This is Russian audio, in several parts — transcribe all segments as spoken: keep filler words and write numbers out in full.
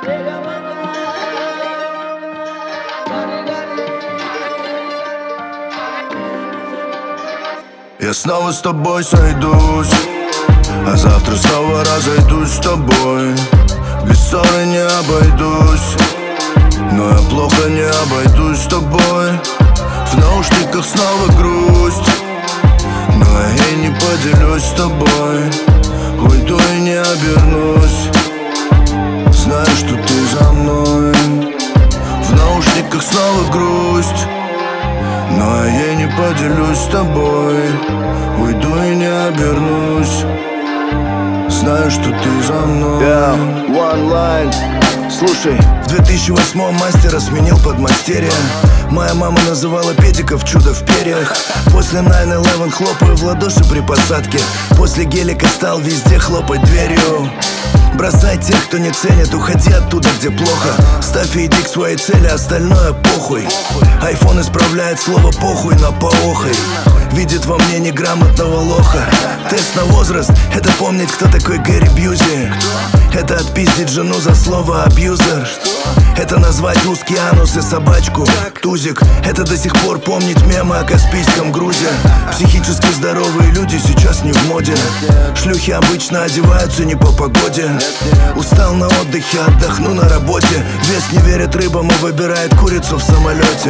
Я снова с тобой сойдусь, а завтра снова разойдусь с тобой. Без ссоры не обойдусь, но я плохо не обойдусь с тобой. В наушниках снова грусть, но я ей не поделюсь с тобой. Уйду и не обернусь, знаю, что ты за мной. В наушниках снова грусть, но я ей не поделюсь с тобой. Уйду и не обернусь, знаю, что ты за мной. Yeah, one line. Слушай, в две тысячи восьмом мастера сменил подмастерье. Моя мама называла педиков чудо в перьях. После найн элевен хлопаю в ладоши при посадке. После гелика стал везде хлопать дверью. Бросай тех, кто не ценит, уходи оттуда, где плохо. Ставь и иди к своей цели, остальное похуй. Айфон исправляет слово похуй на поохой. Видит во мне неграмотного лоха. Тест на возраст — это помнить, кто такой Гэри Бьюзи. Это отпиздить жену за слово абьюзер. Это назвать узкий анус и собачку тузик. Это до сих пор помнить мемы о Каспийском грузе. Психически здоровые люди сейчас не в моде. Шлюхи обычно одеваются не по погоде. Устал на отдыхе, отдохну на работе. Вес не верит рыбам и выбирает курицу в самолете.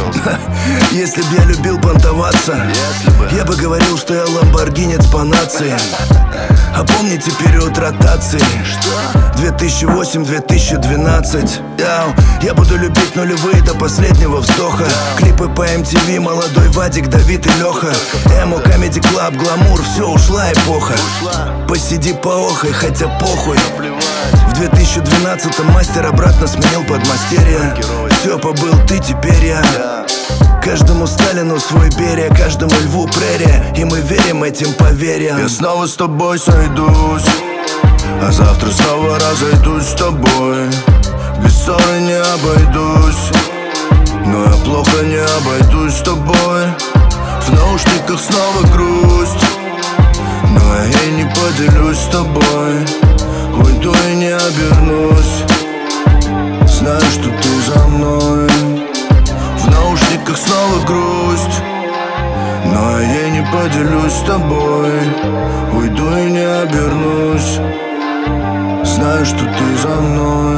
Если б я любил понтоваться, я бы говорил, что я ламборгинец по нации. А помните период ротации? две тысячи восемь — две тысячи двенадцать. Яу, я буду любить нулевые до последнего вздоха. Клипы по эм ти ви, молодой Вадик, Давид и Леха. Эмо, Comedy Club, гламур, все, ушла эпоха. Посиди поохой, хотя похуй. В две тысячи двенадцатом мастер обратно сменил подмастерье. Все, побыл ты, теперь я. Каждому Сталину свой Берия, каждому льву прерия. И мы верим этим поверьям. Я снова с тобой сойдусь, а завтра снова разойдусь с тобой. Без ссоры не обойдусь, но я плохо не обойдусь с тобой. В наушниках снова грусть, но я ей не поделюсь с тобой. Уйду и не обернусь, знаю, что ты за мной. В наушниках снова грусть, но я ей не поделюсь с тобой. Уйду и не обернусь, знаю, что ты за мной.